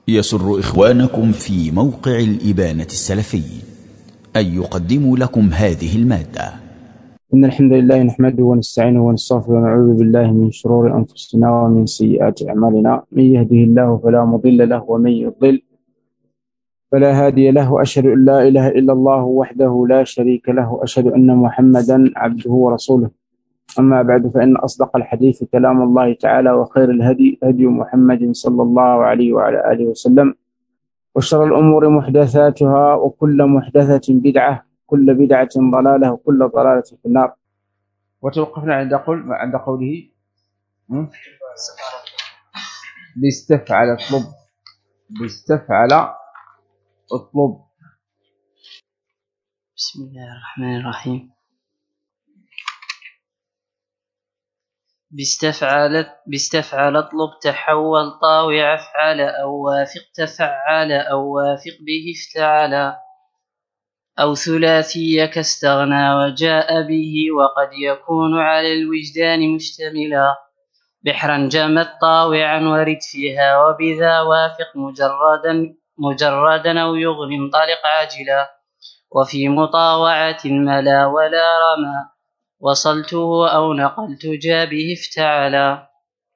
يسر إخوانكم في موقع الإبانة السلفي أن يقدموا لكم هذه المادة. إن الحمد لله نحمده ونستعينه ونستغفره ونعوذ بالله من شرور أنفسنا ومن سيئات أعمالنا. من يهده الله فلا مضل له ومن يضلل فلا هادي له. وأشهد أن لا إله إلا الله وحده لا شريك له، وأشهد أن محمدا عبده ورسوله. أما بعد، فإن أصدق الحديث كلام الله تعالى، وخير الهدي هدي محمد صلى الله عليه وعلى آله وسلم، وشر الأمور محدثاتها، وكل محدثة بدعة، كل بدعة ضلالة، وكل ضلالة في النار. وتوقفنا عند قوله باستفعل اطلب. باستفعل اطلب. بسم الله الرحمن الرحيم. باستفعل اطلب تحول طاوع افعل أو وافق تفعل أو وافق به افتعل، أو ثلاثي كاستغنى وجاء به، وقد يكون على الوجدان مشتملا. بحرا جمت طاوعا ورد فيها، وبذا وافق مجردا أو يغني انطلق عاجلا. وفي مطاوعة ملا ولا رمى، وصلته أو نقلت جاء به افتعلا.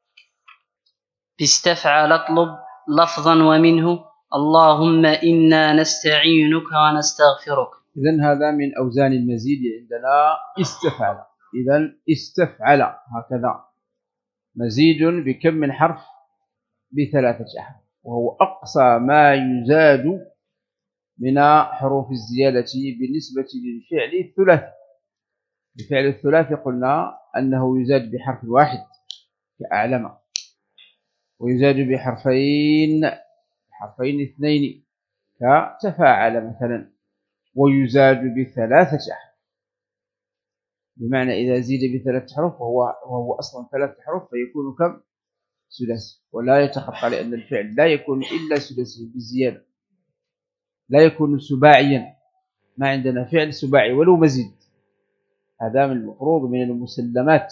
باستفعل اطلب لفظا ومنه اللهم إنا نستعينك ونستغفرك. إذن هذا من أوزان المزيد عندنا استفعل. إذن استفعل هكذا مزيد بكم من حرف؟ ب3 أحرف، وهو أقصى ما يزاد من حروف الزيادة بالنسبة للفعل الثلاثي. الفعل الثلاثي قلنا أنه يزاد بحرف واحد كأعلم، ويزاد بحرفين اثنين كتفاعل مثلا، ويزاد ب3 أحرف. بمعنى إذا زيد ب3 حروف وهو أصلا 3 حروف فيكون كم؟ ثلاثي. ولا يتخطى، لأن الفعل لا يكون إلا ثلاثي بالزيادة، لا يكون سباعيا. ما عندنا فعل سباعي ولو مزيد. هذا من المفروض من المسلمات.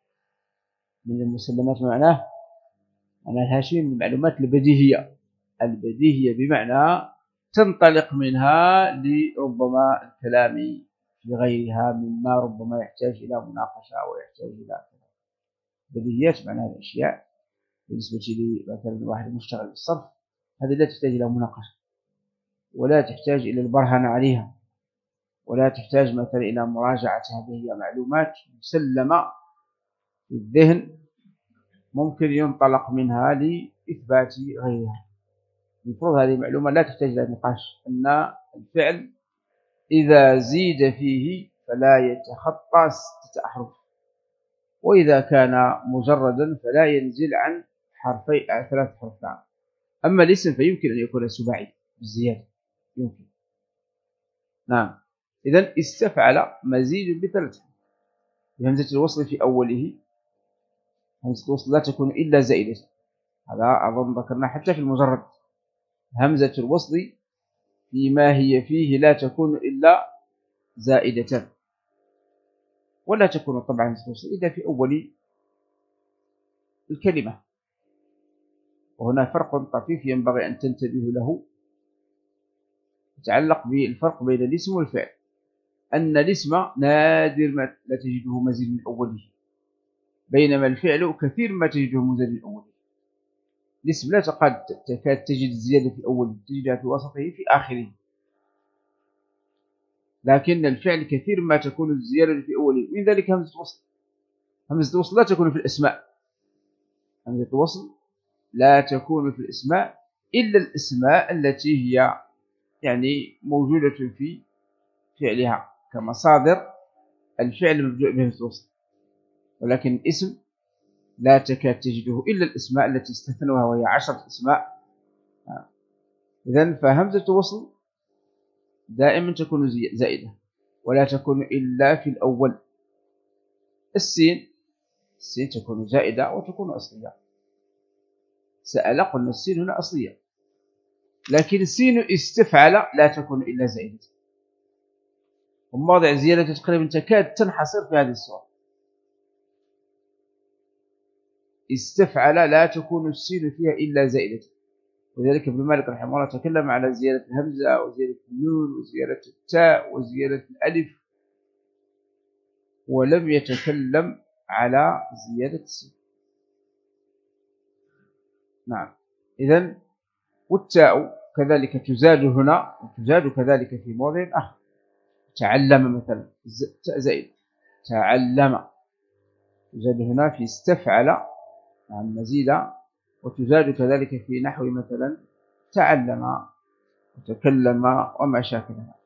معناه الهاشمي من المعلومات البديهية بمعنى تنطلق منها لربما الكلام في غيرها مما ربما يحتاج إلى مناقشة ويحتاج إلى بديهيات. معناها الأشياء بالنسبة لي مثلا واحد مشتغل بالصرف، هذه لا تحتاج إلى مناقشة، ولا تحتاج إلى البرهنة عليها، ولا تحتاج مثلا إلى مراجعة. هذه هي معلومات مسلمة في الذهن، ممكن ينطلق منها لإثبات غيرها. المفروض هذه معلومة لا تحتاج إلى نقاش، أن الفعل إذا زيد فيه فلا يتخطى 6 أحرف، وإذا كان مجردا فلا ينزل عن 3 حروف. أما الاسم فيمكن أن يكون سباعي بالزيادة، يمكن. نعم. إذن استفعل مزيد ب3 بهمزة الوصل في أوله. همزة الوصل لا تكون إلا زائدة، هذا أظن ذكرنا حتى في المجرد. همزة الوصل فيما هي فيه لا تكون إلا زائدة، ولا تكون طبعا همزة الوصل إلا في أول الكلمة. وهنا فرق طفيف ينبغي أن تنتبه له، يتعلق بالفرق بين الاسم والفعل. أن الاسم نادر ما لا تجده مزيد من أوله، بينما الفعل كثير ما تجده مزيد من أوله. الاسم لا تكاد تجد الزيادة في أوله، تجدها في وسطه في آخره. لكن الفعل كثير ما تكون الزيادة في أوله، من ذلك همزة الوصل. همزة الوصل لا تكون في الأسماء. همزة الوصل لا تكون في الأسماء إلا الأسماء التي هي يعني موجودة في فعلها كمصادر الفعل المبدوء بهمزة الوصل. ولكن الاسم لا تكاد تجده إلا الأسماء التي استثنوها، وهي 10 أسماء. إذن فهمزة وصل دائما تكون زائدة، ولا تكون إلا في الأول. السين تكون زائدة وتكون أصلية. سأل قلنا السين هنا أصلية، لكن السين استفعل لا تكون إلا زائدة. ومواضع زيادة تقريبا تكاد تنحصر في هذه الصورة. استفعل لا تكون السين فيها إلا زائدة، ولذلك ابن مالك رحمه الله تكلم على زيادة الهمزة وزيادة النون وزيادة التاء وزيادة الألف، ولم يتكلم على زيادة السين. نعم. إذن والتاء كذلك تزاد هنا وتزاد كذلك في موضع آخر. تعلم مثلا تاء زائد، تعلم تزاد هنا في استفعل، نعم مزيدا، وتزاد كذلك في نحو مثلا تعلم وتكلم وما شاكلها.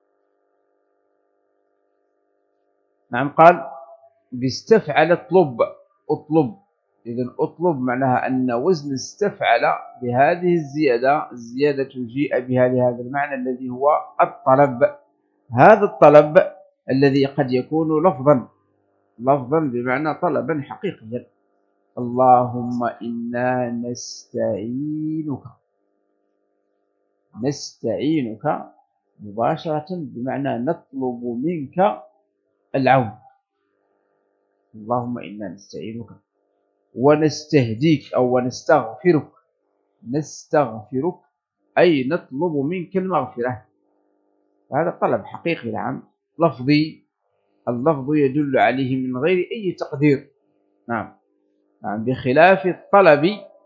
نعم. قال باستفعل اطلب، اطلب. إذن اطلب معناها أن وزن استفعل بهذه الزيادة جيء بها لهذا المعنى الذي هو الطلب. هذا الطلب الذي قد يكون لفظا بمعنى طلبا حقيقيا. اللهم إنا نستعينك، نستعينك مباشرة بمعنى نطلب منك العون. اللهم إنا نستعينك. ونستهديك أو ونستغفرك، نستغفرك أي نطلب منك المغفرة. هذا طلب حقيقي، نعم لفظي، اللفظ يدل عليه من غير أي تقدير. نعم بخلاف الطلب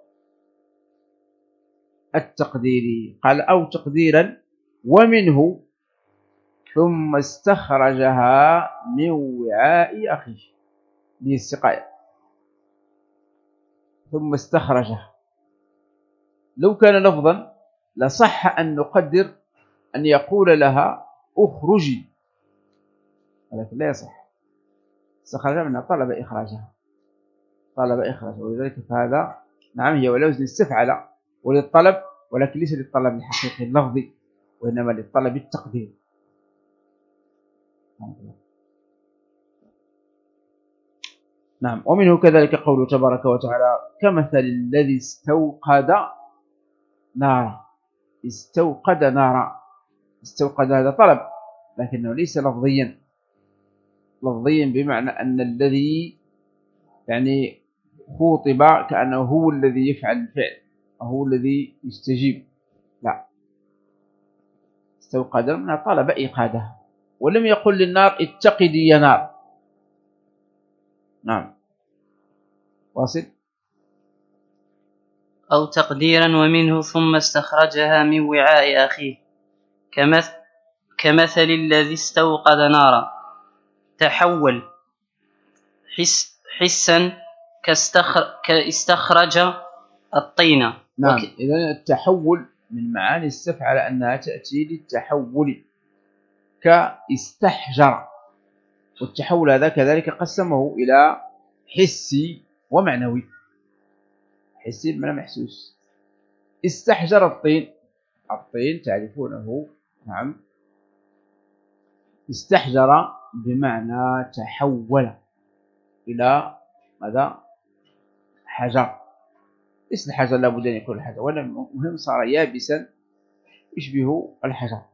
التقديري. قال أو تقديرا ومنه ثم استخرجها من وعاء أخيه للسقاية. ثم استخرجها لو كان لفظا لصح أن نقدر أن يقول لها أخرجي، ولكن لا يصح. استخرجها منها طلب إخراجها، طلب إخراجها. ولذلك فهذا نعم هي ولا وزن استفعل وللطلب، ولكن ليس للطلب الحقيقي اللفظي، وإنما للطلب التقديري. نعم. ومنه كذلك قوله تبارك وتعالى كمثل الذي استوقد نارا. استوقد نارا، استوقد هذا طلب لكنه ليس لفظيا بمعنى أن الذي يعني خوطب كأنه هو الذي يفعل الفعل أو هو الذي يستجيب، لا. استوقد منها طلب إيقادها، ولم يقل للنار اتقدي يا نار. نعم. واصل. أو تقديرا ومنه ثم استخرجها من وعاء أخيه كمثل الذي استوقد نارا. تحول حسا كاستخرج الطين. نعم. إذن التحول من معاني استفعل أنها تأتي للتحول كاستحجر، والتحول هذا كذلك قسمه إلى حسي ومعنوي. حسي بمعنى محسوس. استحجر الطين، الطين تعرفونه. نعم. استحجر بمعنى تحول إلى ماذا؟ حجر. اسم الحجر لابد أن يكون الحجر، ولا مهم صار يابسا يشبه الحجر،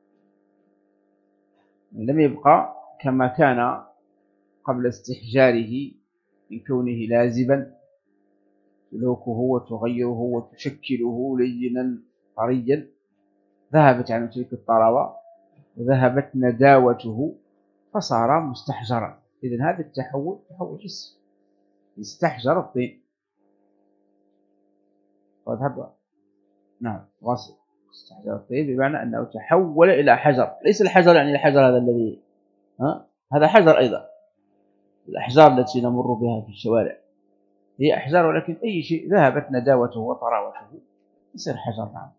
لم يبقى كما كان قبل استحجاره من كونه لازبا تلوكه وتغيره وتشكله لينا طريا. ذهبت عن تلك الطراوة وذهبت نداوته فصار مستحجرا. إذن هذا التحول تحول حسي. استحجر الطين. نعم. واصل. استحجر الطين بمعنى أنه تحول إلى حجر. ليس الحجر يعني الحجر هذا الذي هذا حجر أيضا. الأحجار التي نمر بها في الشوارع هي أحجار، ولكن أي شيء ذهبت نداوته وطراوته يصير حجر. نعم.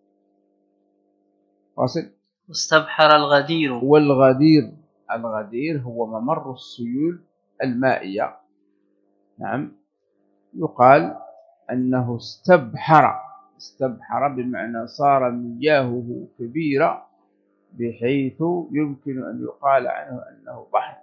واصل. واستبحر الغدير. الغدير هو ممر السيول المائية. نعم. يقال أنه استبحر بمعنى صار مياهه كبيرة بحيث يمكن أن يقال عنه أنه بحر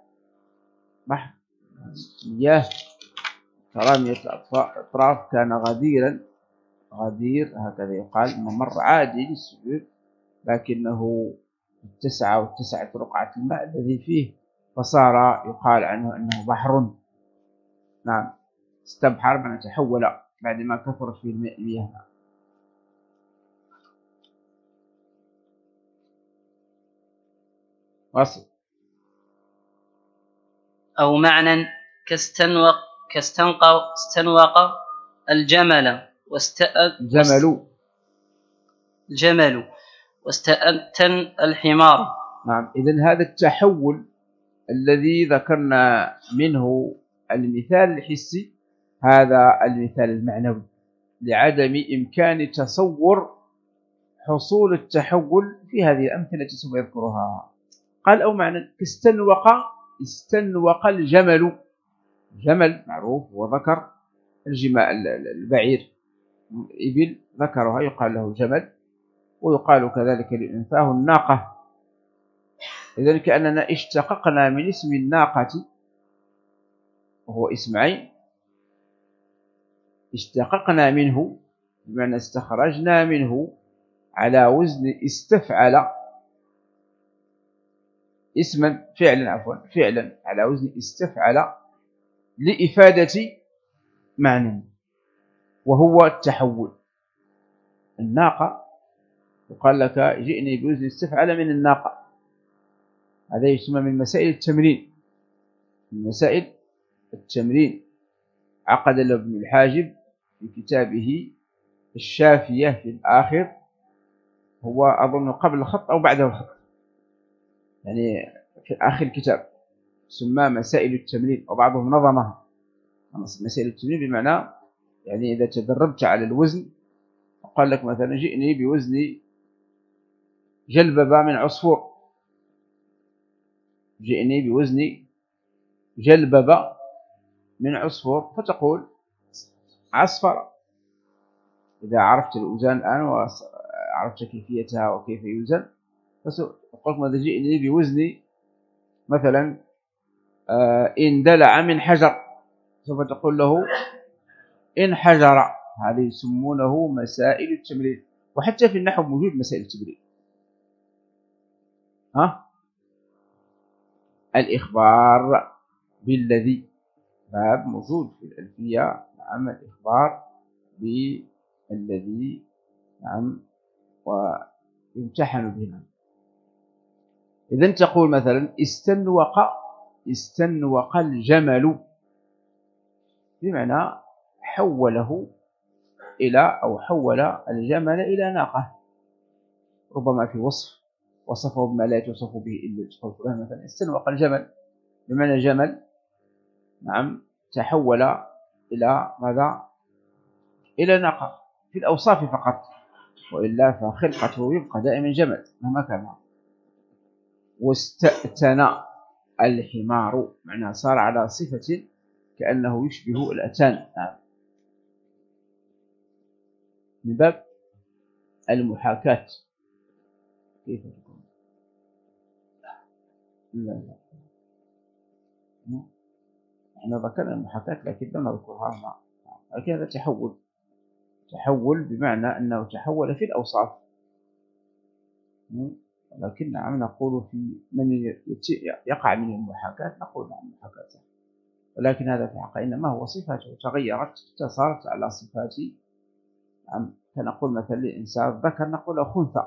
مياه كرامية الأطراف. كان غدير هكذا يقال. ممر عادي للسيول لكنه اتسعت رقعة الماء الذي فيه فصار يقال عنه أنه بحر. نعم. استبحر من تحول بعدما كثرت فيه المياه. واصل. أو معنى استنوق الجمل الجمل واستأتن الحمار. نعم. إذن هذا التحول الذي ذكرنا منه المثال الحسي هذا المثال المعنوي لعدم إمكان تصور حصول التحول في هذه الأمثلة التي سوف يذكرها. قال أو معنى استنوق الجمل. جمل معروف وذكر البعير إبل ذكرها يقال له جمل، ويقال كذلك لأنثاه الناقة. إذن كأننا اشتققنا من اسم الناقة وهو اسم عين، اشتققنا منه بمعنى استخرجنا منه على وزن استفعل اسما فعلا على وزن استفعل لإفادة معنى وهو التحول. الناقة يقال لك جئني بوزن استفعل من الناقة، هذا يسمى من مسائل التمرين. من مسائل التمرين عقد له ابن الحاجب في كتابه الشافية في الآخر، هو أظن قبل الخط أو بعده الخط، يعني في آخر الكتاب سمى مسائل التمرين، وبعضهم نظمها مسائل التمرين بمعنى يعني إذا تدربت على الوزن وقال لك مثلا جئني بوزن جلببة من عصفور، جئني بوزن جلببة من عصفور، فتقول عصفر. إذا عرفت الأوزان الآن وعرفت كيفيتها وكيف يوزن فقلت ماذا جئني بوزن مثلا إن دلع من حجر، سوف تقول له إن حجر. هذه يسمونه مسائل التمرين، وحتى في النحو موجود مسائل التمرين. الإخبار بالذي باب موجود في الألفية. نعم الإخبار بالذي نعم ويمتحن به. إذن تقول مثلا استنوق الجمل بمعنى حوله إلى أو حول الجمل إلى ناقة، ربما في وصفه بما لا يوصف به إلا تقول مثلا استنوق الجمل بمعنى جمل نعم تحول إلى ماذا؟ إلى ناقة في الأوصاف فقط، وإلا فخلقته يبقى دائما جمل مهما كان. واستأتن الحمار معنى صار على صفة كأنه يشبه الأتان، نعم من باب المحاكاة. كيف تكون؟ لا احنا ذكرنا المحاكاة لكن لم نذكرها، لكن هذا تحول بمعنى أنه تحول في الأوصاف، لكن نعم نقول في من يقع من المحاكاة نقول عن المحاكاة، ولكن هذا في الحقيقة إنما هو صفاته تغيرت صارت على صفات. فنقول مثلا للإنسان ذكر نقول له خنثى،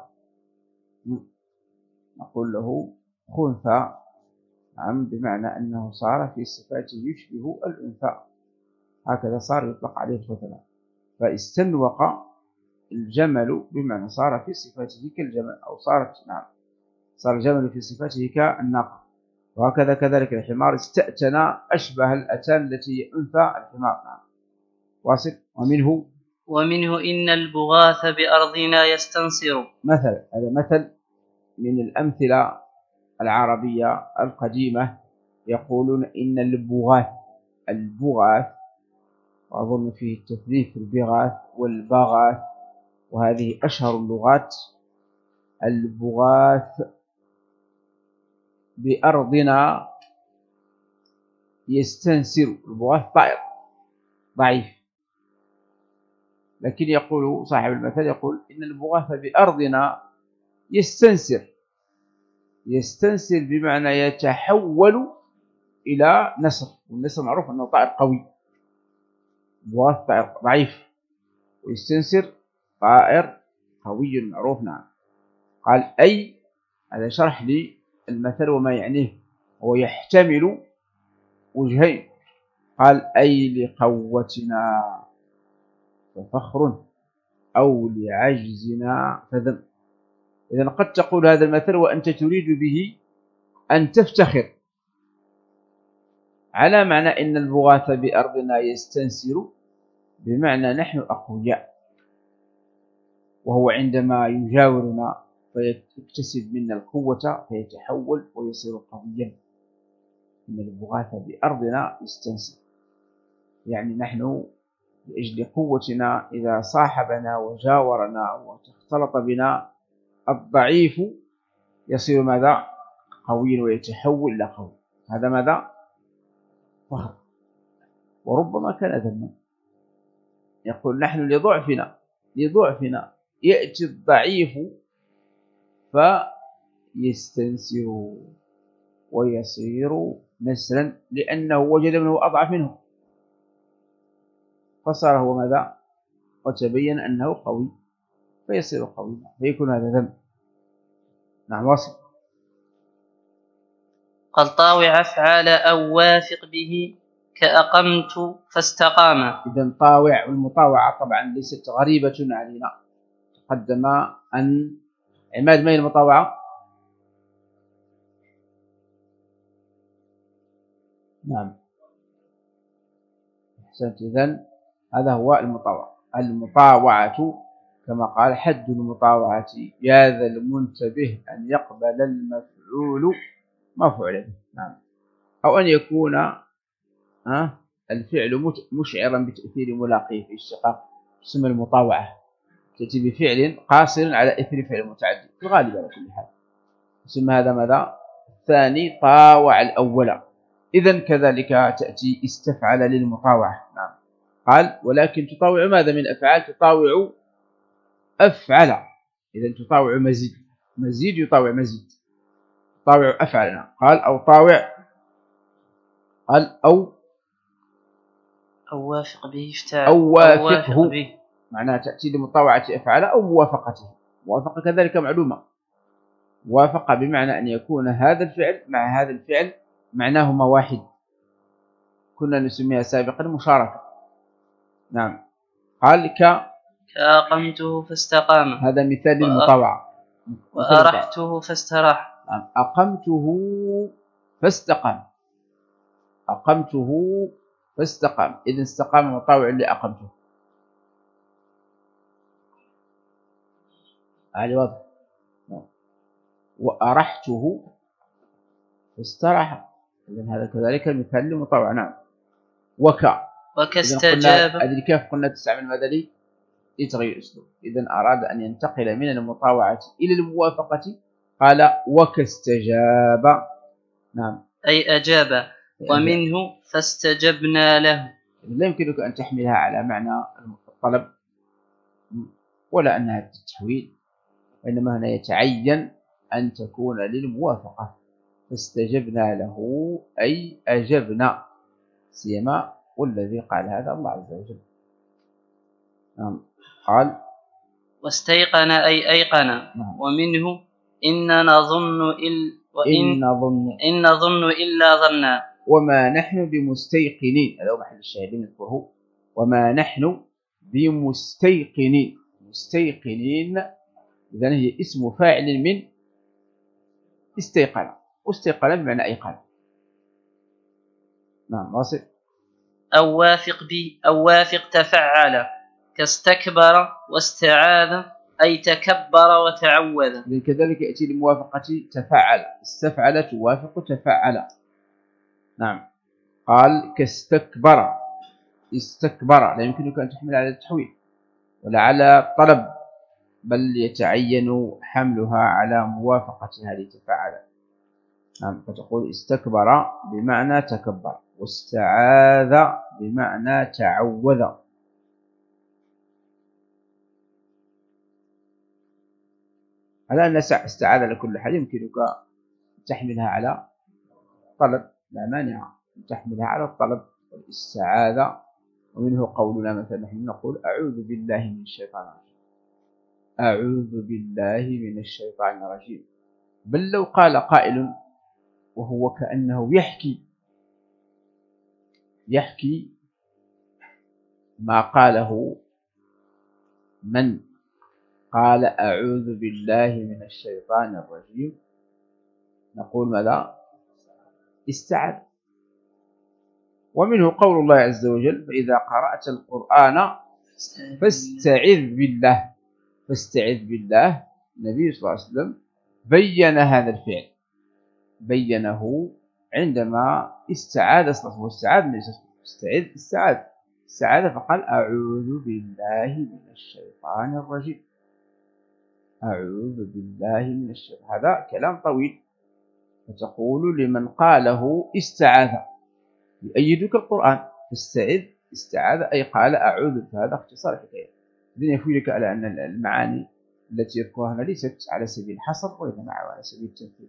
نقول له خنثى بمعنى أنه صار في صفاته يشبه الأنثى، هكذا صار يطلق عليه الخنثى. فاستنوق الجمل بمعنى صار في صفاته كالجمل، أو صار الجمل في صفاته كالناقة. وهكذا كذلك الحمار استأتن أشبه الأتان التي أنثى الحمار. واصل. ومنه إن البغاث بأرضنا يستنصر. مثلا هذا مثل من الأمثلة العربية القديمة، يقولون إن البغاث وأظن فيه التثليث البغاث والبغاث، وهذه أشهر اللغات. البغاث بأرضنا يستنسر، البغاث طائر ضعيف، لكن يقول صاحب المثل يقول إن البغاث بأرضنا يستنسر بمعنى يتحول إلى نسر، والنسر معروف أنه طائر قوي، البغاث طائر ضعيف ويستنسر طائر قوي معروف. نعم. قال أي هذا شرح لي المثل وما يعنيه، ويحتمل وجهين. قال أي لقوتنا ففخر أو لعجزنا فذم. إذن قد تقول هذا المثل وأنت تريد به أن تفتخر، على معنى إن البغاث بأرضنا يستنسر، بمعنى نحن أقوياء، وهو عندما يجاورنا فيكتسب منا القوة فيتحول ويصير قويا. إن البغاث بأرضنا يستنسر، يعني نحن لأجل قوتنا إذا صاحبنا وجاورنا واختلط بنا الضعيف يصير ماذا؟ قوي، ويتحول إلى قوي. هذا ماذا؟ فخر. وربما كان ذما، يقول نحن لضعفنا يأتي الضعيف فيستنسر ويصير نسرا، لأنه وجد من هو أضعف منه فصار هو ماذا؟ وتبين أنه قوي فيصير قويا، فيكون هذا ذنب. نعم واصل. قال طاوع أفعال أو وافق به كأقمت فاستقام. إذن طاوع والمطاوعة طبعا ليست غريبة علينا، تقدم أن عماد ما هي المطاوعة؟ نعم أحسنت. إذن هذا هو المطاوعة. المطاوعة كما قال حد المطاوعة يا ذا المنتبه أن يقبل المفعول مفعول به. نعم. أو أن يكون الفعل مشعرا بتأثير ملاقيه في اشتقاق، تسمى المطاوعة، تأتي بفعل قاصر على إثر فعل متعدي في الغالب على كل حال، تسمى هذا ماذا؟ الثاني طاوع الأول. إذن كذلك تأتي استفعل للمطاوعة. نعم. قال ولكن تطاوع ماذا من أفعال؟ تطاوع أفعل. إذن تطاوع مزيد يطاوع مزيد، طاوع أفعلنا. قال أو طاوع، قال أو وافق به أو وافقه، معناها تأتي لمطاوعة أفعال أو موافقته. موافقة كذلك معلومة، وافق بمعنى أن يكون هذا الفعل مع هذا الفعل معناهما واحد، كنا نسميها سابقا مشاركة. نعم. قال كأقمته فاستقام، هذا مثال للمطاوعة. وأرحته فاستراح. نعم. أقمته فاستقام، أقمته فاستقام. إذن استقام مطاوع لأقمته. هذا واضح. وأرحته فاستراح، إذن هذا كذلك مثال للمطاوعة. نعم. وكاستجاب. هذه الكاف قلنا تستعمل ماذا لي؟ لتغيير الأسلوب. إذن أراد أن ينتقل من المطاوعة إلى الموافقة، قال وكاستجاب. نعم. أي أجاب. ومنه فاستجبنا له. لا يمكنك أن تحملها على معنى الطلب ولا أنها التحويل، وإنما هنا يتعين أن تكون للموافقة. فاستجبنا له أي أجبنا، سيما والذي قال هذا الله عز وجل. نعم. قال واستيقن أي أيقن. نعم. ومنه إن نظن إلا ظنا. وما نحن بمستيقنين، هذا هو محل الشاهدين نذكره. وما نحن بمستيقنين، مستيقنين إذن هي اسم فاعل من استيقن، واستيقن بمعنى أيقن. نعم واصل. أو وافق تفعل كاستكبر واستعاذ أي تكبر وتعوذ. كذلك يأتي لموافقة تفعل، استفعل توافق تفعل. نعم. قال كاستكبر، استكبر لا يمكنك أن تحمل على التحويل ولا على طلب، بل يتعين حملها على موافقة هذه تفعل. نعم. فتقول استكبر بمعنى تكبر، واستعاذ بمعنى تعوذ. على أن استعاذ لكل حال يمكنك تحملها على طلب، لا مانع أن تحملها على الطلب والاستعاذة. ومنه قولنا مثلا نحن نقول أعوذ بالله من الشيطان الرجيم، أعوذ بالله من الشيطان الرجيم. بل لو قال قائل وهو كأنه يحكي ما قاله من قال أعوذ بالله من الشيطان الرجيم، نقول ماذا؟ استعذ. ومنه قول الله عز وجل فإذا قرأت القرآن فاستعذ بالله. فاستعذ بالله. النبي صلى الله عليه وسلم بين هذا الفعل، بينه عندما استعاذ أصلا، واستعاذ استعاذ فقال أعوذ بالله من الشيطان الرجيم. أعوذ بالله من الشيطان. هذا كلام طويل، فتقول لمن قاله استعاذ يؤيدك القرآن. فاستعذ استعاذ أي قال أعوذ، فهذا اختصار حكاية. إذن يفيدك على أن المعاني التي يذكرها هنا ليست على سبيل الحصر وإنما على سبيل التنفيذ.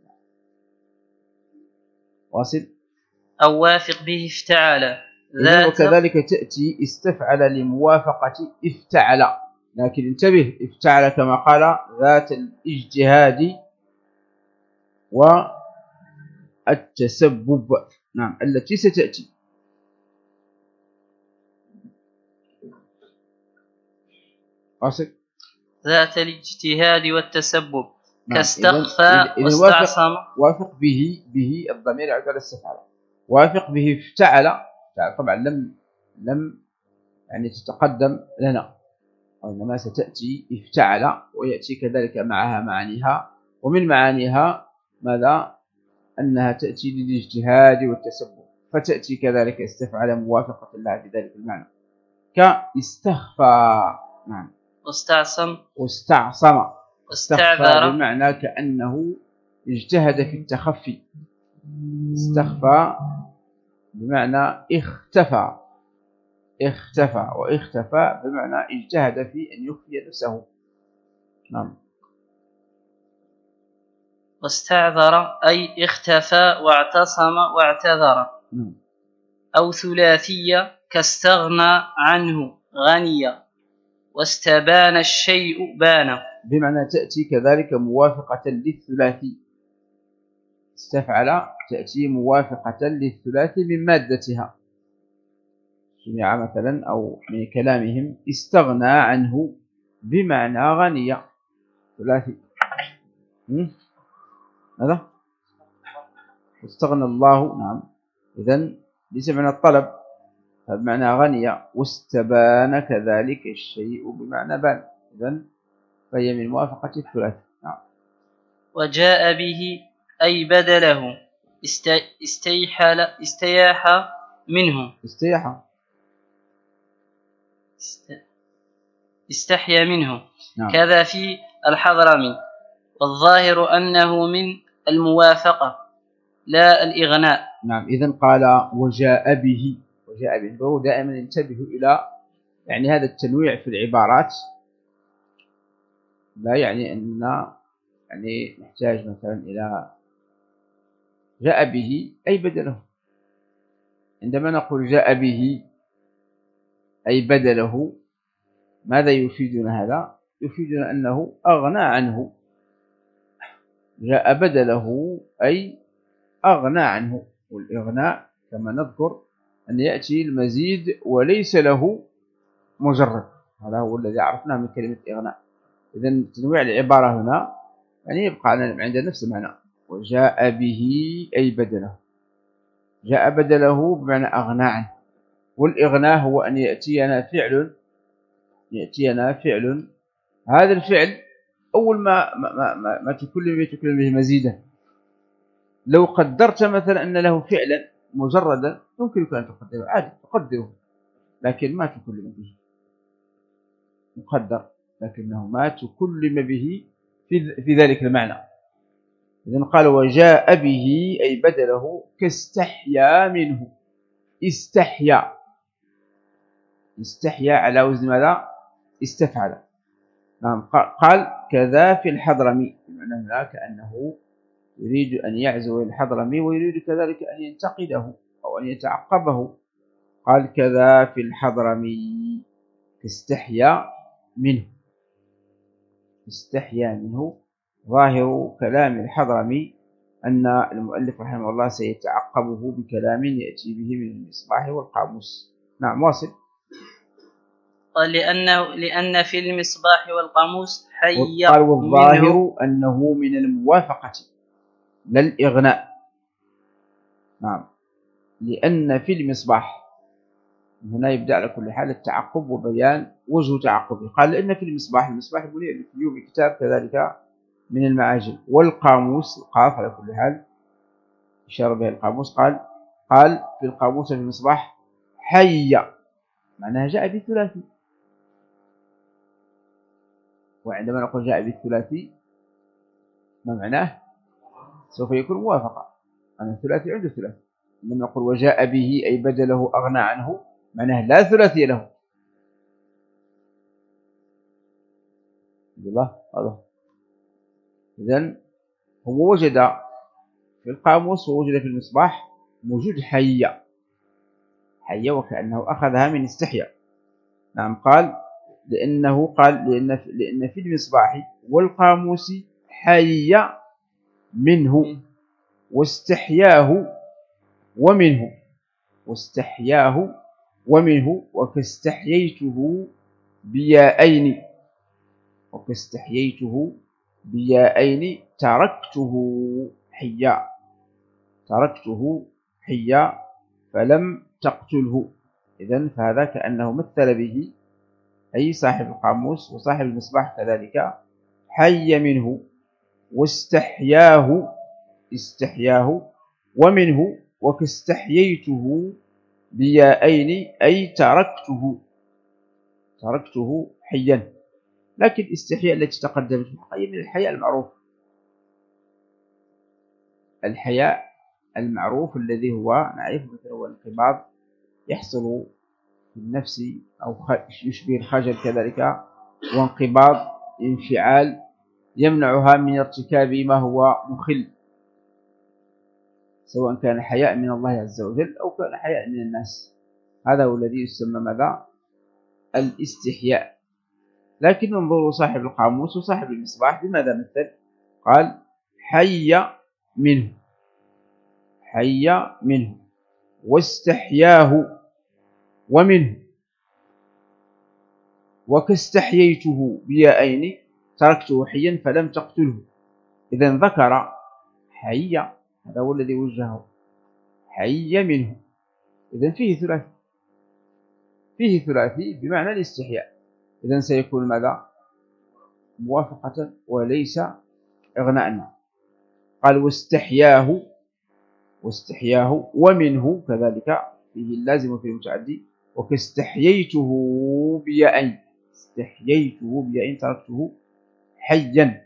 واصل. أو وافق به افتعل. وكذلك تأتي استفعل لموافقة افتعل، لكن انتبه افتعل كما قال ذات الاجتهاد والتسبب، نعم، التي ستأتي. واصل. ذات الاجتهاد والتسبب. نعم. كاستخفى واستعصم. وافق به الضمير يعود على استفعل. وافق به افتعل طبعا لم يعني تتقدم لنا، وإنما ستأتي افتعل، ويأتي كذلك معها معانيها. ومن معانيها ماذا؟ أنها تأتي للاجتهاد والتسبب، فتأتي كذلك استفعل موافقة لها في ذلك المعنى، كاستخفى. نعم. واستعصم. استخفى بمعنى كأنه اجتهد في التخفي. استخفى بمعنى اختفى. واختفى بمعنى اجتهد في أن يخفي نفسه. نعم. واستعذر أي اختفى واعتصم واعتذر. نعم. أو ثلاثية كاستغنى عنه غني، واستبان الشيء بان، بمعنى تأتي كذلك موافقة للثلاثي. استفعل تأتي موافقة للثلاثي من مادتها. سمع مثلا أو من كلامهم استغنى عنه بمعنى غني، ثلاثي. هذا استغنى الله. نعم. إذن ليس معنى الطلب، بمعنى غني. واستبان كذلك الشيء بمعنى بان، إذن فهي من موافقة الثلاثي. نعم. وجاء به أي بدله. استياح منه. استحيا منه. نعم. كذا في الحضرمي. والظاهر أنه من الموافقة لا الإغناء. نعم. إذن قال وجاء به. وهو دائما ينتبه إلى يعني هذا التنويع في العبارات، لا يعني أننا يعني نحتاج مثلا إلى جاء به أي بدله. عندما نقول جاء به أي بدله، ماذا يفيدنا هذا؟ يفيدنا أنه أغنى عنه. جاء بدله أي أغنى عنه. والإغناء كما نذكر أن يأتي المزيد وليس له مجرد، هذا هو الذي عرفناه من كلمة إغناء. إذن تنويع العبارة هنا يعني يبقى عند نفس المعنى. وجاء به أي بدله. جاء بدله بمعنى أغنى عنه. والإغناء هو أن يأتينا فعل، هذا الفعل أول ما تكلم به مزيدا. لو قدرت مثلا أن له فعلا مجردا يمكنك أن تقدره عادي، تقدره، لكن ما تكلم به مقدر، لكنه ما تكلم به في ذلك المعنى. إذن قال وجاء به أي بدله كاستحيا منه. استحيا على وزن ماذا؟ استفعل. نعم. قال كذا في الحضرمي، بمعنى هناك أنه يريد أن يعزو الحضرمي ويريد كذلك أن ينتقده أو أن يتعقبه. قال كذا في الحضرمي كاستحيا منه. ظاهر كلام الحضرمي أن المؤلف رحمه الله سيتعقبه بكلام يأتي به من المصباح والقاموس. نعم واصل. قال لأن في المصباح والقاموس حي قال والظاهر منه أنه من الموافقة لا الإغناء. نعم، لأن في المصباح هنا يبدأ على كل حال التعقب وبيان وجه تعقبه. قال لأن في المصباح بني اليوم كتاب كذلك من المعاجم، والقاموس القاف على كل حال إشارة بها القاموس. قال في القاموس في المصباح حي معناها جاء بالثلاثي، وعندما نقول جاء بالثلاثي ما معناه؟ سوف يكون موافقة، أن الثلاثي عنده ثلاثي. عندما نقول وجاء به أي بدله أغنى عنه معناه لا ثلاثي له. الله هذا. إذن هو وجد في القاموس ووجد في المصباح موجود حي وكأنه أخذها من استحياء. نعم، قال لأن في المصباح والقاموس حي منه واستحياه ومنه وكاستحييته بيائين تركته حيا فلم تقتله. إذن فهذا كأنه مثل به أي صاحب القاموس وصاحب المصباح كذلك حي منه واستحياه ومنه وكاستحييته بيائين أي تركته حيا. لكن الاستحياء التي تقدمت هي من الحياء المعروف الذي هو نعرف مثل هو الانقباض يحصل في النفس أو يشبه الخجل كذلك، وانقباض انفعال يمنعها من ارتكاب ما هو مخل، سواء كان حياء من الله عز وجل أو كان حياء من الناس. هذا هو الذي يسمى ماذا؟ الاستحياء. لكن انظروا صاحب القاموس وصاحب المصباح بماذا مثل؟ قال حي منه واستحياه ومنه وكاستحييته بيائين تركته حيا فلم تقتله. إذن ذكر حي، هذا هو الذي وجهه حي منه. إذن فيه ثلاثي بمعنى الاستحياء. إذن سيكون ماذا؟ موافقة وليس إغناء. قال واستحياه ومنه كذلك فيه اللازم في المتعدي، وكاستحييته بيائين تركته حيا.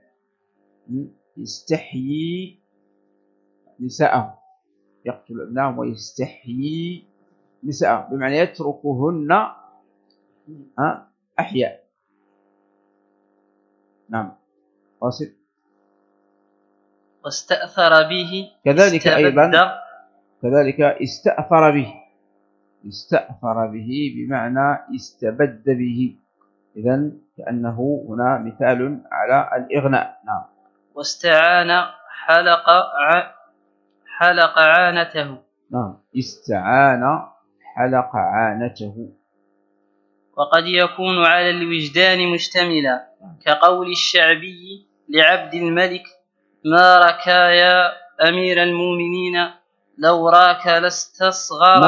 يستحيي نساءه، يقتل ابنائهم ويستحيي نساءه بمعنى يتركهن أحياء. نعم واصل. واستأثر به كذلك أيضا استأثر به بمعنى استبد به. إذن كأنه هنا مثال على الإغناء. نعم. واستعان حلق عانته. نعم، استعان حلق عانته. وقد يكون على الوجدان مشتملا كقول الشعبي لعبد الملك ما رك يا أمير المؤمنين لو راك لاستصغر.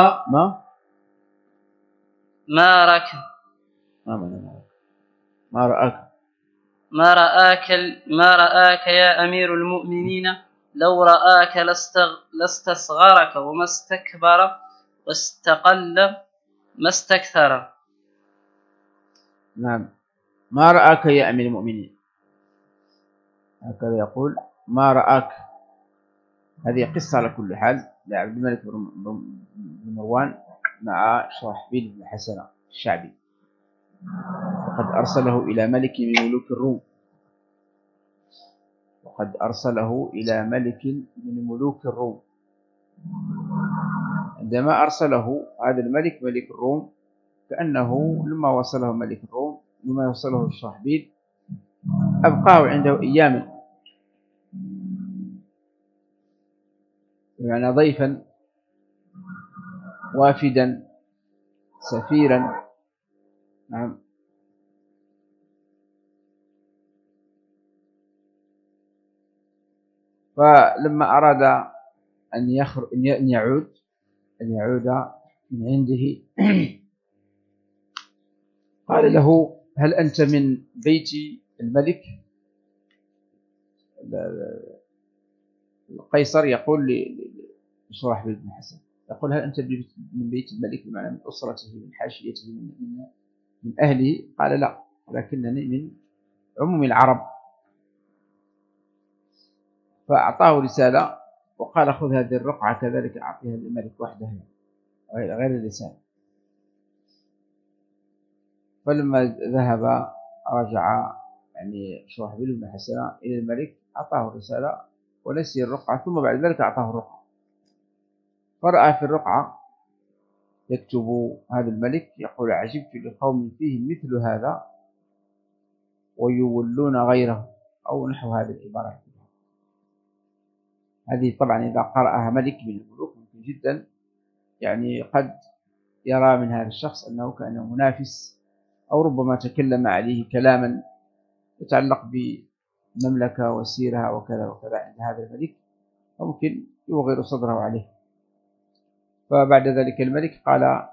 ما رآك يا أمير المؤمنين لو رآك لاستصغرك وما استكبر واستقل ما استكثر. نعم، ما رآك يا أمير المؤمنين، هكذا يقول ما رآك. هذه قصة على كل حال لعبد الملك بن مروان مع شرحبيل بن حسنة الشعبي، وقد أرسله إلى ملك من ملوك الروم. عندما أرسله هذا الملك ملك الروم، كأنه لما وصله شرحبيل أبقاه عنده أياما، بمعنى ضيفا، وافدا، سفيرا. نعم. فلما أراد أن يعود من عنده قال له: هل أنت من بيت الملك؟ القيصر يقول لشرحبيل بن حسن، يقول: هل أنت من بيت الملك، بمعنى من أسرته، من حاشيته، من أهله؟ قال: لا، ولكنني من عموم العرب. فأعطاه رسالة وقال: خذ هذه الرقعة كذلك أعطيها للملك وحده غير اللسان. فلما ذهب رجع يعني شرحبيل بن حسن إلى الملك، أعطاه الرسالة ونسي الرقعة، ثم بعد ذلك أعطاه الرقعة. فرأى في الرقعة يكتب هذا الملك يقول: عجبت لقوم فيهم مثل هذا ويولون غيره، أو نحو هذه العبارة. هذه طبعا إذا قرأها ملك من الملوك ممكن جدا يعني قد يرى من هذا الشخص أنه كأنه منافس، أو ربما تكلم عليه كلاما يتعلق بمملكة وسيرها وكذا وكذا عند هذا الملك، فممكن يوغر صدره عليه. فبعد ذلك الملك قال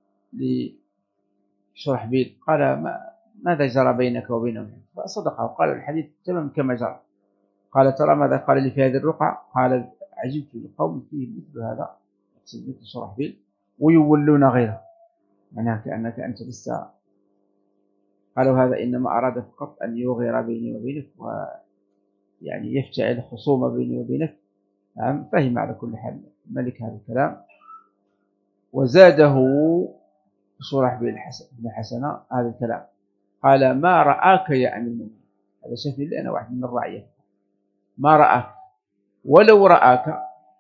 لشرحبيل، قال: ماذا جرى بينك وبينهم؟ فصدقه، قال: الحديث تمام كما جرى. قال: ترى ماذا قال لي في هذه الرقعة؟ قال: عجبت لقوم فيه مثل هذا، مثل شرحبيل، ويولون غيره، معناها كأنك أنت لسه. قالوا: هذا إنما أراد فقط أن يوغر بيني وبينك، ويعني يفتعل خصومة بيني وبينك. نعم. فهم على كل حال الملك هذا الكلام، وزاده شرحبيل بن حسن هذا الكلام، قال: ما رآك يا أمير المؤمنين. هذا شاف لي أنا واحد من الرعية، ما رآك، ولو رآك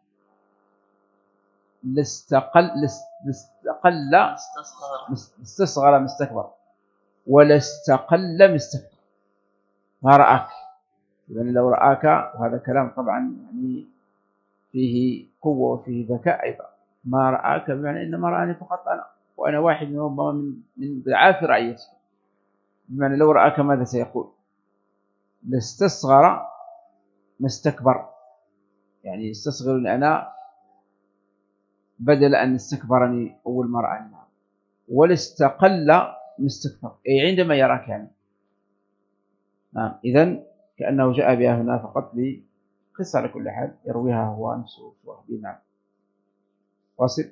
استصغر مستكبر، ولا استقل مستكبر. ما رآك، يعني لو رآك، وهذا كلام طبعا يعني فيه قوة وفيه ذكاء أيضا. ما رآك بمعنى إنما رآني فقط أنا، وأنا واحد من ربما من ضعاف رعيتي. بمعنى لو رآك ماذا سيقول؟ لاستصغر ما استكبر، يعني يستصغرني أنا بدل أن استكبرني أول ما رآني. ولا استقل مستكبر، أي عندما يراك يعني. نعم. إذن كأنه جاء بها هنا فقط لقصة على كل حال يرويها هو نفسه. نعم. واصل.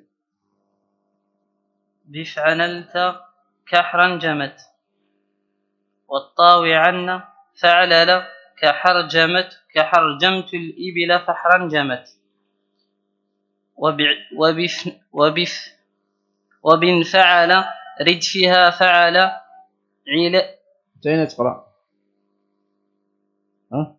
بفعنلت كحرنجمت، والطاوي عنا فعلل كحرجمت الإبل فحرنجمت، وبنفعل ردفها فعل عيل. تين تقرأ. ها؟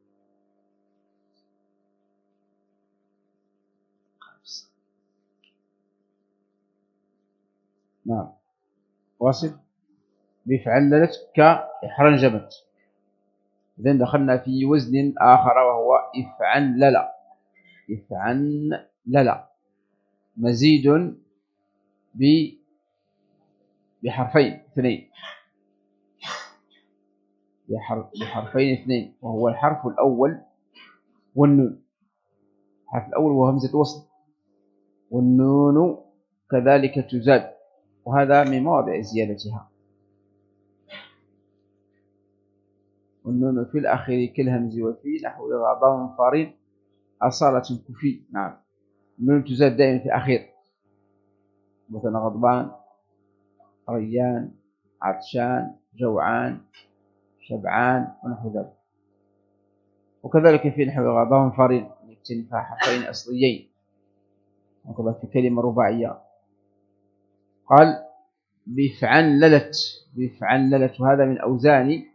نعم. واصل. بفعللت كحرنجمت. إذن دخلنا في وزن آخر وهو إفعنلل. إفعنلل مزيد بحرفين اثنين، بحرفين اثنين، وهو الحرف الأول والنون. الحرف الأول وهو همزة وصل، والنون كذلك تزاد، وهذا من مواضع زيادتها. والنون في الأخير كالهمز وفي نحو غضان فارين أصالة كفي. نعم. النون تزاد دائما في الأخير، مثلا غضبان، ريان، عطشان، جوعان، شبعان، ونحو ذلك. وكذلك في نحو غضان فارين يكتني فيها حرفين أصليين، وكذلك في كلمة رباعية. قال: بفعنللت، وهذا من أوزان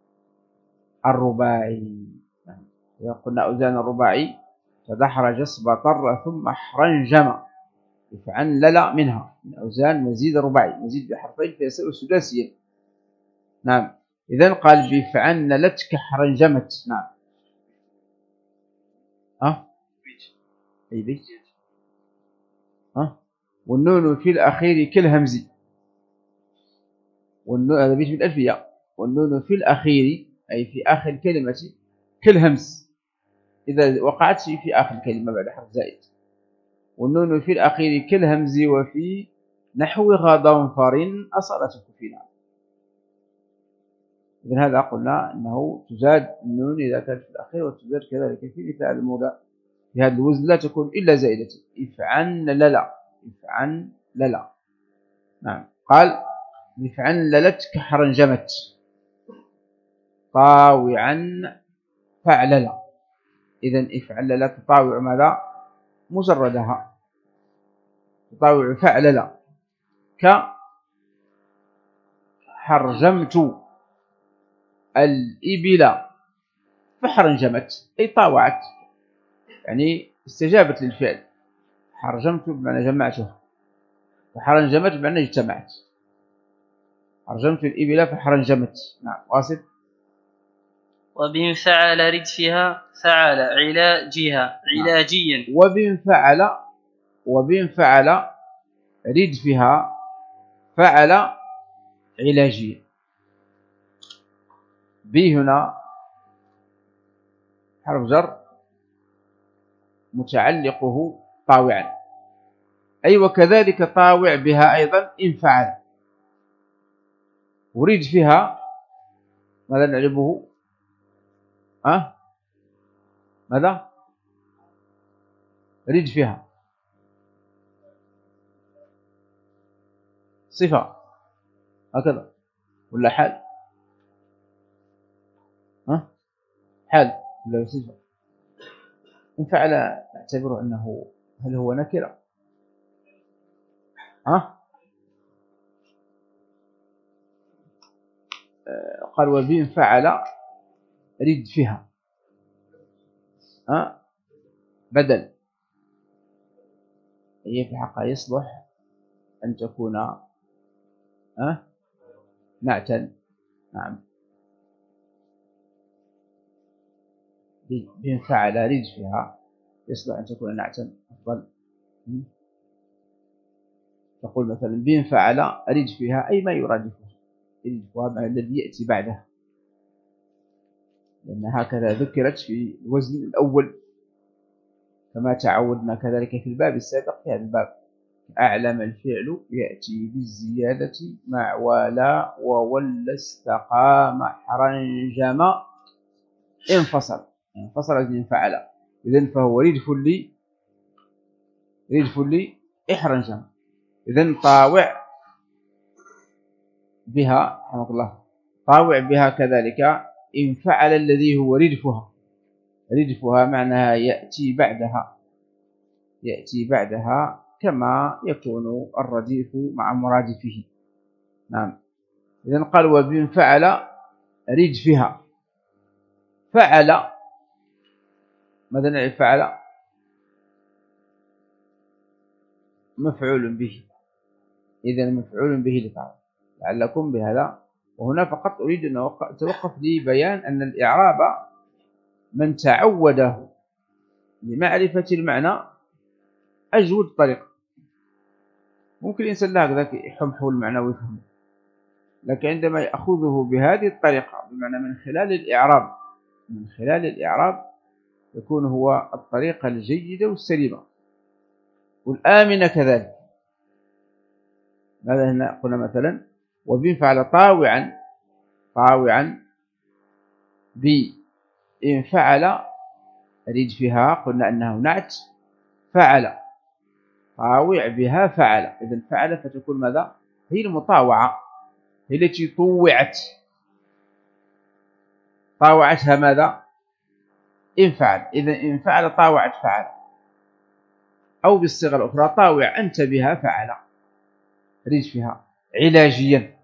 الرباعي. إذا قلنا أوزان الرباعي فدحرج اسبطر ثم احرنجم، بفعنلل منها من أوزان مزيد رباعي، مزيد بحرفين فيصير سداسيا. نعم. إذن قال: بفعنلت كحرنجمت. نعم. أي بيت؟ والنون في الأخير كالهمز، هذا بيت من الألفية. والنون في الأخير أي في آخر الكلمة كالهمز إذا وقعت في آخر الكلمة بعد حرف زائد. والنون في الأخير كالهمز وفي نحو غضنفر أصالة كفنا. إذن هذا قلنا أنه تزاد النون إذا كانت في الأخير، وتزاد كذلك في مثال المولى في هذا الوزن لا تكون إلا زائدة. افعن للا، افعن للا. نعم. قال افعن للت كحرنجمت، طاوعا فعللا. إذن افعن للا تطاوع ماذا؟ مجردها، تطاوع فعللا. كحرجمت الإبل فحرنجمت أي طاوعت، يعني استجابت للفعل. حرجمت بمعنى جمعته، وحرنجمت بمعنى اجتمعت. حرجمت الإبل فحرنجمت. نعم. واصل. وبن فعل ردفها فعل علاجها علاجيا. وبن فعل ردفها فعل علاجيا. بي هنا حرف جر متعلقه طاوعا، أي وكذلك طاوع بها أيضا إن فعل. وريد فيها ماذا نعربه؟ ماذا؟ ريد فيها صفة هكذا ولا حال؟ حال ولا صفة؟ إن فعل نعتبر أنه هل هو نكرة؟ قال وبين فعل رد فيها بدل، هي في الحقيقة يصلح أن تكون نعتا. نعم. بين فعل رد فيها يصلح أن تكون نعتا أفضل. تقول مثلا بين فعل رد فيها أي ما يرادفها، يرادفها مع الذي يأتي بعدها، لأن هكذا ذكرت في الوزن الأول كما تعودنا كذلك في الباب السابق. في هذا الباب أعلم الفعل يأتي بالزيادة مع ولا وولى استقام حرنجم انفصل من فعل. إذن فهو ردف لي إحرنجم. إذن طاوع بها رحمه الله، طاوع بها كذلك إن فعل الذي هو ردفها معناها يأتي بعدها كما يكون الرديف مع مرادفه. نعم. إذن قال وبن فعل ردفها. فعل ماذا نعرف؟ فعل مفعول به، إذن مفعول به لفعل لعلكم بهذا. وهنا فقط أريد أن أتوقف لبيان أن الإعراب من تعوده لمعرفة المعنى أجود طريقة. ممكن الإنسان لا هكذا يحمحو المعنى ويفهمه، لكن عندما يأخذه بهذه الطريقة بمعنى من خلال الإعراب يكون هو الطريقة الجيدة والسليمة والآمنة كذلك. ماذا هنا قلنا مثلا وبن فعل طاوعا بإن فعل ردفها، قلنا أنه نعت فعل، طاوع بها فعل. إذن فعل فتكون ماذا؟ هي المطاوعة، هي التي طاوعتها ماذا؟ إن فعل. إذن إن فعل طاوعت فعل، أو بالصيغة الأخرى طاوع أنت بها فعل ردفها علاجيا.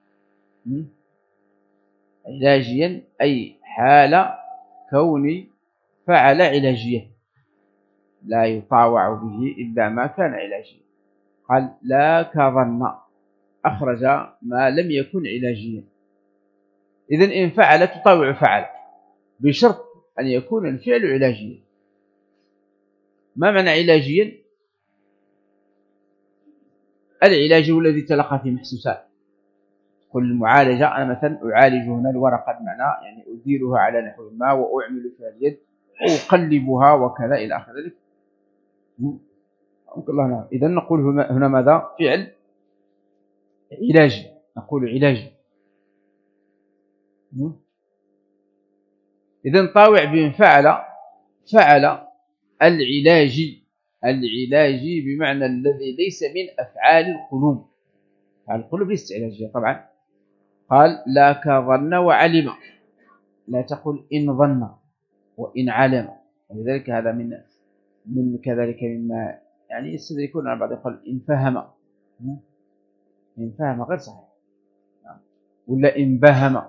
علاجيا أي حال كون فعل علاجيا، لا يطاوع به إلا ما كان علاجيا. قال لا كظن، أخرج ما لم يكن علاجيا. إذن إن فعل تطاوع فعل بشرط أن يكون الفعل علاجيا. ما معنى علاجيا؟ العلاج هو الذي يتلقى في محسوسات. كل المعالجة أنا مثلا أعالج هنا الورقة بمعنى يعني أديرها على نحو ما وأعمل فيها اليد وأقلبها وكذا إلى آخر ذلك. الله. إذا نقول هنا ماذا؟ فعل علاجي، نقول علاجي. إذا طاوع بمن فعل العلاجي بمعنى الذي ليس من أفعال القلوب. أفعال القلوب ليست علاجية طبعا. قال لا كظن وعلم، لا تقل إن ظن وإن علم. ولذلك هذا من كذلك مما يعني يستدركون على بعض، يقول إن فهم. إن فهم غير صحيح، ولا إن بهم،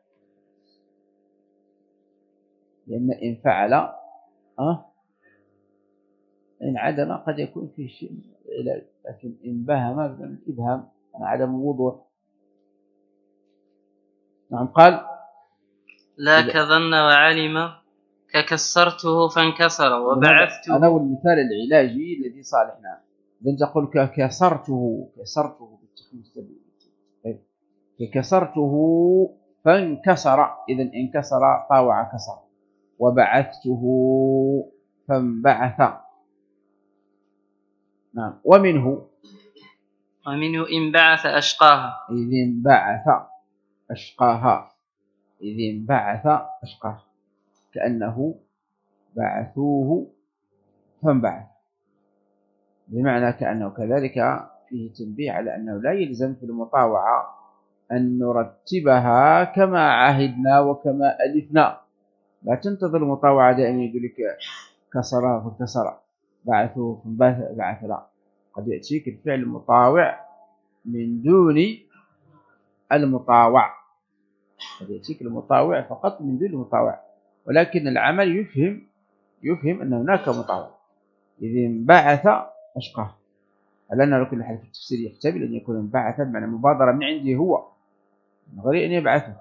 لأن إن فعل إن عدم قد يكون فيه شيء من العلاج، لكن إن بهم من الإبهام أنا عدم الوضوح. نعم. قال لا كظن وعلم ككسرته فانكسر وبعثته. هذا هو المثال العلاجي الذي صالحنا. إذا تقول كسرته بالتخفيف، كسرته فانكسر، إذا انكسر طاوع كسر. وبعثته فانبعث. نعم. ومنه انبعث أشقاها، إذ انبعث أشقاها، إذ انبعث أشقاها، كأنه بعثوه فانبعث، بمعنى كأنه. كذلك فيه تنبيه على أنه لا يلزم في المطاوعة أن نرتبها كما عهدنا وكما ألفنا. لا تنتظر المطاوعة دائما يقول لك كسر فانكسر، بعثوه فانبعث، لا. قد يأتيك الفعل المطاوع من دون المطاوع، قد يأتيك المطاوع فقط من دون المطاوع، ولكن العمل يفهم أن هناك مطاوع. إذ انبعث أشقاه، لأن على كل حال في التفسير يحتمل أن يكون انبعث بمعنى مبادرة من عنده هو من غير أن يبعثه.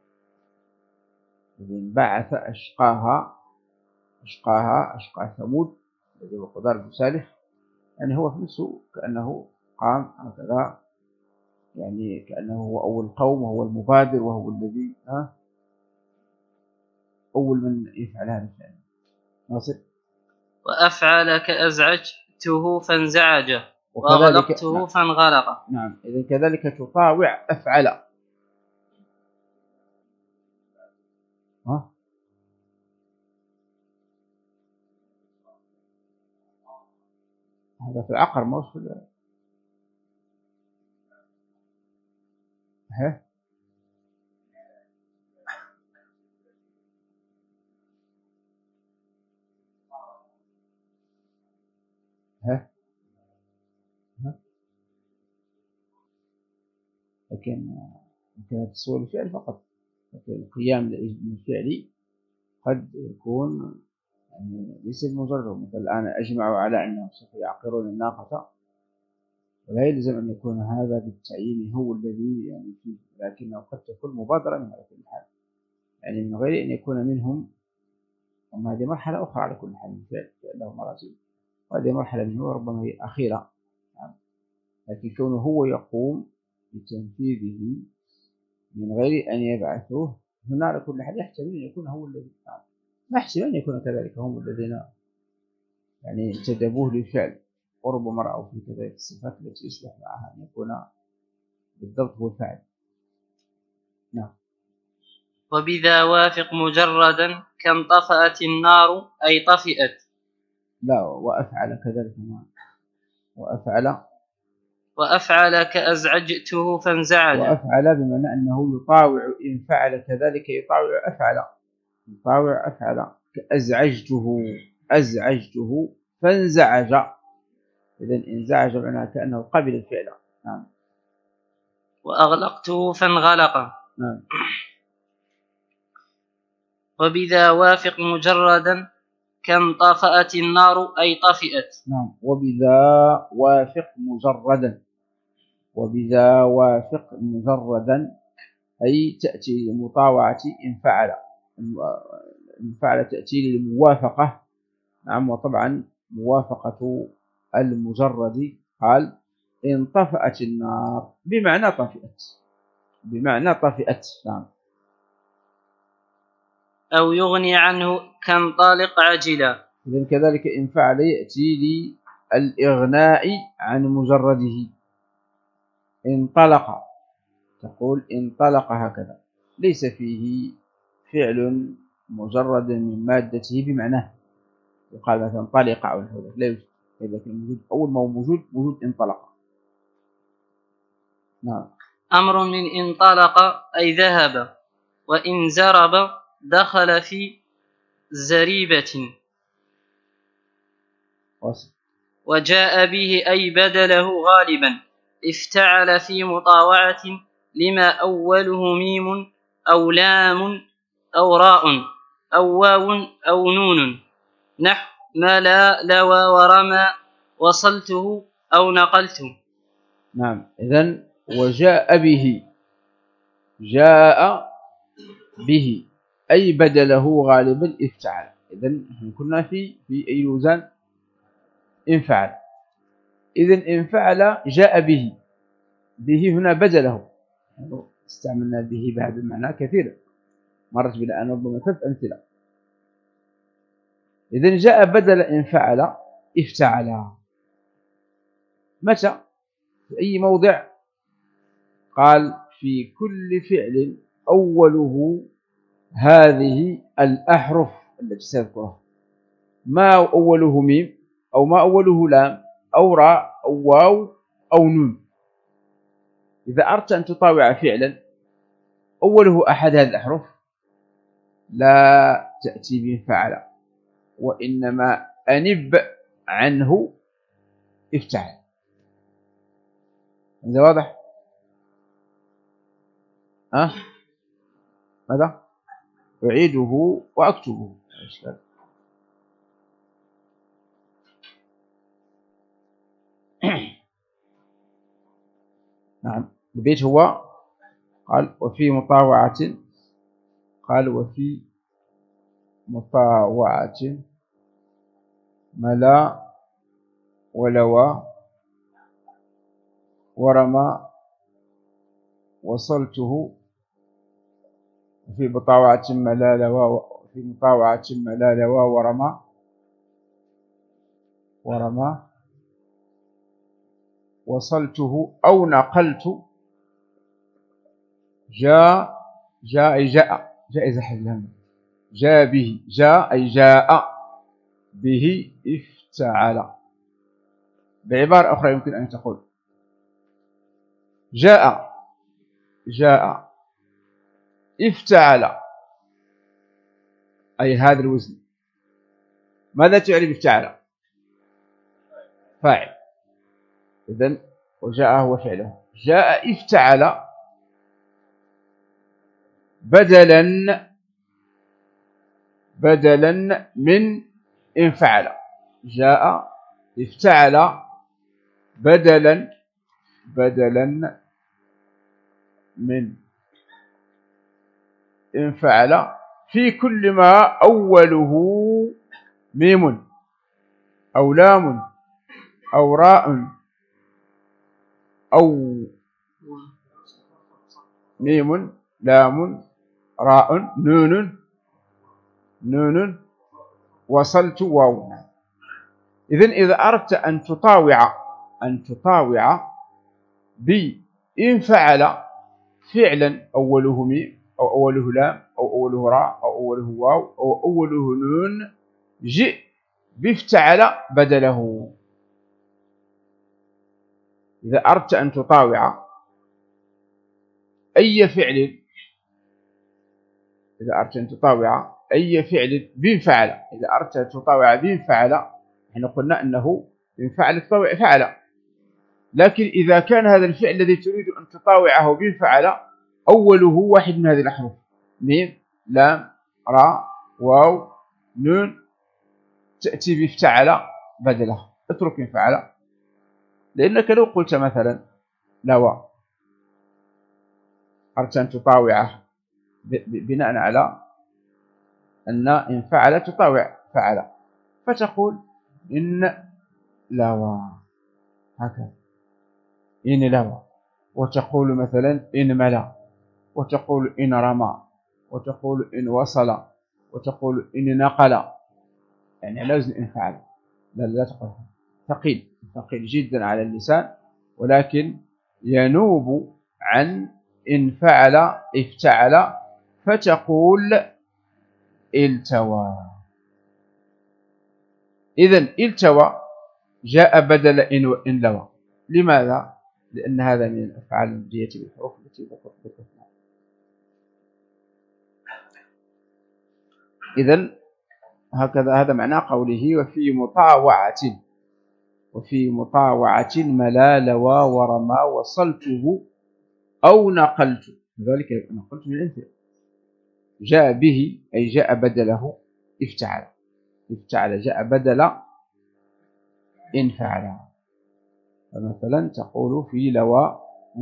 إذ انبعث أشقاها، أشقى ثمود الذي هو قدار بن صالح، يعني هو في نفسه كأنه قام هكذا، يعني كأنه هو أول قوم وهو المبادر وهو الذي أول من يفعل هذا الفعل. ناصر. وأفعل كأزعجته فانزعج وأغلقته فانغلق. نعم. إذا كذلك تطاوع أفعل. هذا في العقر ما هو في لكن ممكن تسوي الفعل فقط، لكن القيام بالفعل قد يكون يعني ليس بمجرد. مثل الآن أجمعوا على أنهم سوف يعقرون الناقة، ولا يلزم أن يكون هذا بالتعيين هو الذي يعني فيه، لكنه قد تكون مبادرة من على كل حال، يعني من غير أن يكون منهم. أما هذه مرحلة أخرى على كل حال، له مراتب، وهذه مرحلة منه ربما هي أخيرة. لكن كونه هو يقوم بتنفيذه من غير أن يبعثوه هنا على كل حال يحتمل أن يكون هو الذي ما يحتمل أن يكون كذلك هم الذين يعني انتدبوه للفعل، وربما رأوا في كذلك الصفات التي يصلح معها أن يكون بالضبط هو الفاعل. نعم. وبذا وافق مجردا كانطفأت النار أي طفئت. لا، وأفعل كذلك ما وأفعل كأزعجته فانزعج. وأفعل بمعنى أنه يطاوع، إن فعل كذلك يطاوع أفعل كأزعجته فانزعج. إذن انزعج معناه كأنه قبل الفعل. نعم. وأغلقته فانغلق. نعم. وبذا وافق مجردا كانطفأت النار أي طفئت. نعم. وبذا وافق مجردا أي تأتي لمطاوعة إن فعل تأتي للموافقة. نعم. وطبعا موافقة المجرد. قال انطفأت النار بمعنى طفئت، بمعنى طفئت. نعم. أو يغني عنه كانطلق عاجلا. إذن كذلك إن فعل يأتي للإغناء عن مجرده. انطلق، تقول انطلق هكذا، ليس فيه فعل مجرد من مادته بمعناه، يقال مثلا طلق أو نحو ذلك، لا يوجد. لكن موجود أول ما هو موجود انطلق. نعم. أمر من انطلق أي ذهب، وإن زرب دخل في زريبة. وجاء به أي بدله غالبا، افتعل في مطاوعة لما أوله ميم أو لام أو راء أو واو أو نون، نحو ملا لوى ورمى وصلته أو نقلته. نعم. إذن وجاء به، جاء به أي بدله غالبا افتعل. إذن كنا في أي وزن؟ انفعل. إذن انفعل جاء به، به هنا بدله، استعملنا به بهذا المعنى كثيرا، مرت بنا أن ربما 3 أمثلة. إذن جاء بدل انفعل افتعل. متى؟ في أي موضع؟ قال في كل فعل أوله هذه الأحرف التي سأذكرها، ما أوله ميم أو ما أوله لام أو راء أو واو أو نون. إذا أردت أن تطاوع فعلا أوله أحد هذه الأحرف لا تأتي بانفعل، وإنما أنب عنه افتعل. هذا واضح؟ ماذا؟ أعيده وأكتبه. نعم. البيت هو قال وفي مطاوعة، قال وفي مطاوعة ملا ولوى ورمى وصلته. في مطاوعة ملا لوى، في مطاوعة ملا لوى ورمى وصلته أو نقلت. جاء أي جاء، جائزة حذلهم، جاء به، جاء أي جاء به افتعل. بعبارة أخرى يمكن أن تقول جاء افتعل، أي هذا الوزن. ماذا تعرف افتعل؟ فاعل. إذن وجاء هو فعله. جاء افتعل بدلا من انفعل. جاء افتعل بدلا من انفعل في كل ما أوله ميم أو لام أو راء أو ميم لام راء نون وصلت واو. إذن إذا أردت أن تطاوع بإنفعل فعلا أوله ميم أو أوله لام أو أوله راء أو أوله واو أو أوله نون، جئ بافتعل بدله. إذا أردت أن تطاوع أي فعل، بانفعل، إذا أردت أن تطاوع بانفعل، احنا قلنا أنه بانفعل تطاوع فعل، لكن إذا كان هذا الفعل الذي تريد أن تطاوعه بانفعل أوله واحد من هذه الأحرف ميم لام راء واو نون، تأتي بافتعل بدله، اترك انفعل. لأنك لو قلت مثلا لوى، أردت أن تطاوعه بناء على أن انفعل تطاوع فعل، فتقول إن لوى، هكذا إن لوى. وتقول مثلا إن ملا، وتقول إن رمى، وتقول إن وصل، وتقول إن نقل، يعني على وزن إن فعل. لا تقولها، ثقيل ثقيل جدا على اللسان، ولكن ينوب عن إن فعل افتعل، فتقول التوى. إذن التوى جاء بدل إن لوى. لماذا؟ لأن هذا من الأفعال المبنية بالحروف التي ذكرتها. إذن هكذا، هذا معنى قوله وفي مطاوعة ملا لوى ورمى وصلته أو نقلت، لذلك نقلت من الأمثلة. جاء به أي جاء بدله افتعل، افتعل جاء بدل إن فعل. فمثلا تقول في لوى،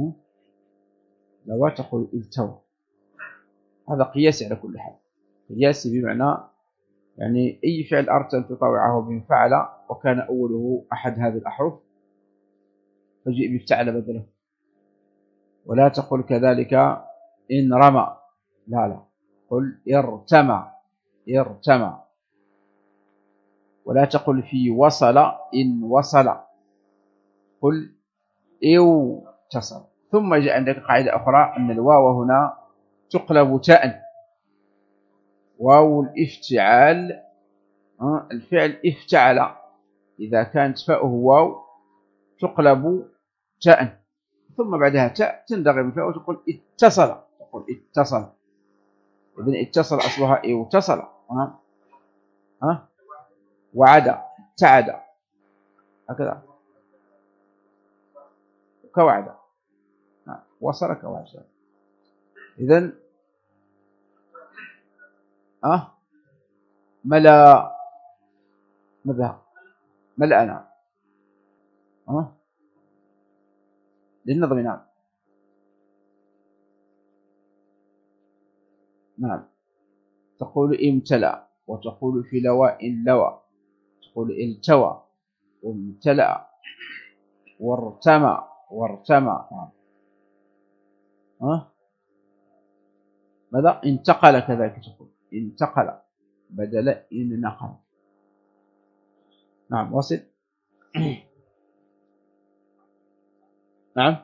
لوى تقول التوى. هذا قياسي على كل حال، قياسي بمعنى يعني أي فعل أردت أن تطاوعه بإن فعل وكان أوله أحد هذه الأحرف فجئ بافتعل بدله. ولا تقل كذلك إن رمى، لا قل ارتمى، ارتمى. ولا تقل في وصل إن وصل، قل اتصل. ثم جاء عندك قاعدة أخرى أن الواو هنا تقلب تاء، واو الافتعال. الفعل افتعل إذا كانت فاؤه واو تقلب تاء، ثم بعدها تاء تندغم فاء وتقول اتصل، تقول اتصل. إذن اتصل أصلها اتصل، وعد ابتعد، هكذا كوعد، وصل كوعد. إذن ملا، ماذا ملأنا للنظم. نعم تقول امتلأ، وتقول في لواء لوى، تقول التوى وامتلأ وارتمى وارتمى. ماذا انتقل، كذلك تقول انتقل بدل إن نقل. نعم وصل. نعم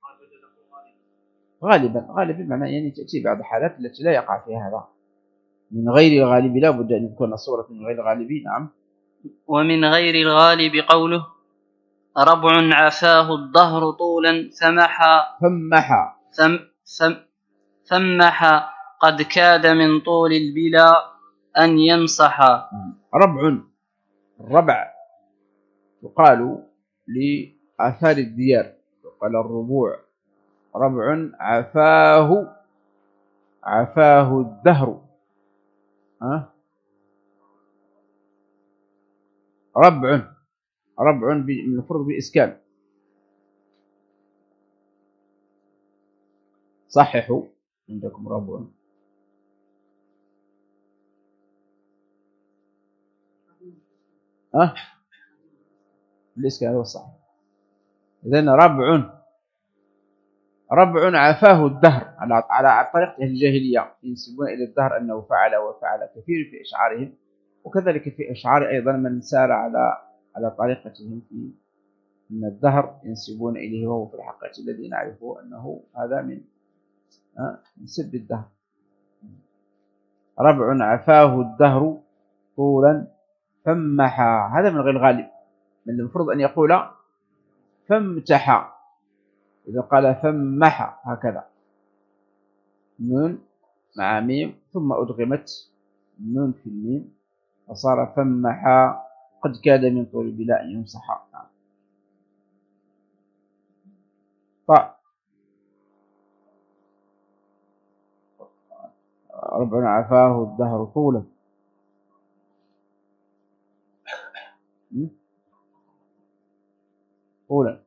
غالبا معنى يعني تأتي بعض الحالات التي لا يقع فيها هذا. من غير الغالب لا بد أن يكون الصورة من غير الغالب. نعم. ومن غير الغالب قوله ربع عفاه الدهر طولا فمح قد كاد من طول البلا أن يمسح. الربع يقال لآثار الديار، يقال الربوع. ربع عفاه الدهر. ربع المفروض بإسكان. صححوا عندكم ربع. بالإسكان هو الصحيح. إذن ربع عفاه الدهر على طريقة أهل الجاهلية، ينسبون إلى الدهر أنه فعل وفعل كثير في إشعارهم، وكذلك في إشعار أيضا من سار على طريقتهم في أن الدهر ينسبون إليه، وهو في الحقيقة الذي نعرفه أنه هذا من سب الدهر. ربع عفاه الدهر طولا فمحا، هذا من غير الغالب، من المفروض أن يقول فامتحا. إذا قال فمح هكذا نون مع ميم ثم أدغمت نون في الميم فصار فمحا قد كاد من طول بلا أن يمسح. ربع عفاه الدهر طولا. طولا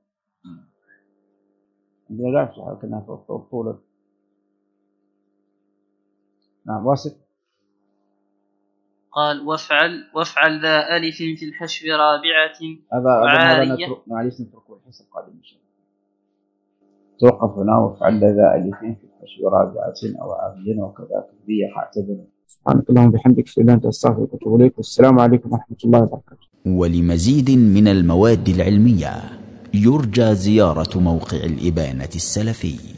لا أفعل كنا طولا. نعم واسط. قال وافعل ذا ألف في الحشو رابعة هذا وعارية. معليش نتركه الحصة القادمة إن شاء الله. توقف هنا. وافعل ذا ألف في الحشو رابعة أو عارية وكذا كبية حاعتبر. سبحانك اللهم وبحمدك أشهد أن لا إله إلا أنت أستغفرك وأتوب إليك. والسلام عليكم ورحمة الله وبركاته. ولمزيد من المواد العلمية يرجى زيارة موقع الإبانة السلفي.